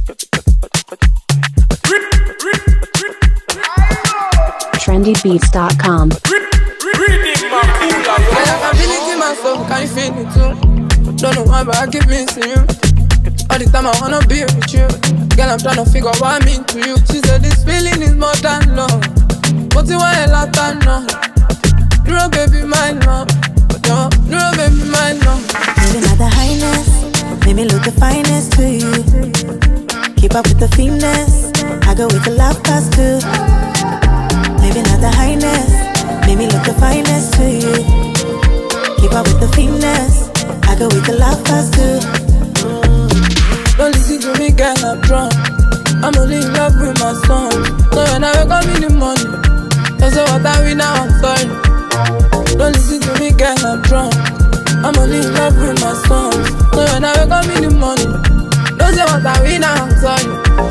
trendybeats.com. I feel it in my soul, can you feel it too? Don't know why, but I keep missing you. All the time I wanna be with you. Girl, I'm tryna figure out what I mean to you. She said this feeling is more than love. But you want a lot of no. No, baby, my love. No, baby, my love. Maybe not the highness, maybe look the finest to you. Keep up with the finesse, I go with the love past too. Maybe not the highness, maybe look the finest to you. Keep up with the finesse, I go with the love past too. Don't listen to me, girl, I'm drunk. I'm only in love with my song. So when I wake up in the morning, don't say what I win now, I'm sorry. Don't listen to me, girl, I'm drunk. I'm only in love with my song. So when I wake up in the morning, don't say what I win now, I'm sorry.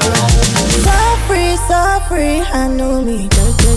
So free, I know me.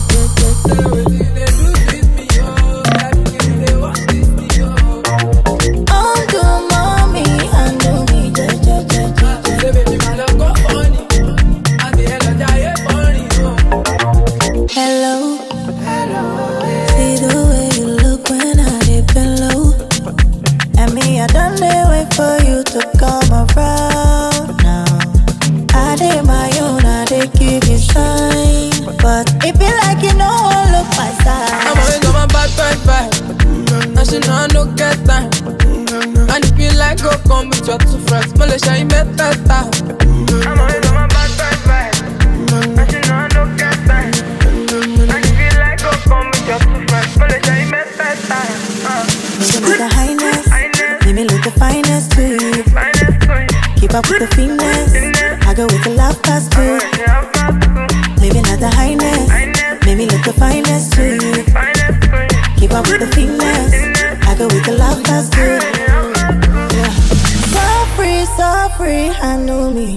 Hello, see the way you look when I dip low. And me, I done wait for you to come around now. I did my own, I did give you sign. But it be like you know I look my side. I'm always on my bad vibe. And she know I don't get time. And if you like, go come with your two friends. Malaysia, you met that time. I'm always on my bad vibe. And she know I don't get time. And if you like, go come with your two friends. Malaysia, you met that time. Maybe not the highness, maybe look the finest to you. Keep up with the finesse, I go with the love past too. Maybe not the highness, maybe look the finest to you. Keep up with the finesse, I go with the love past too. Yeah. So free, I know me.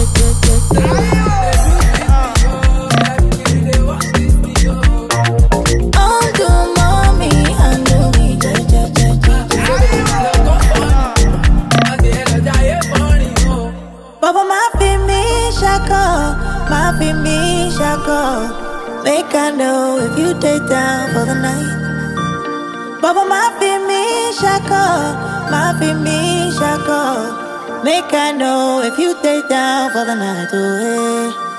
Baba, my me shako. Make I know if you take down for the night. Baba, my me shako. Make I know if you take down for the night. Oh, hey.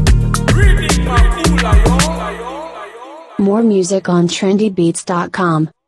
More music on trendybeats.com.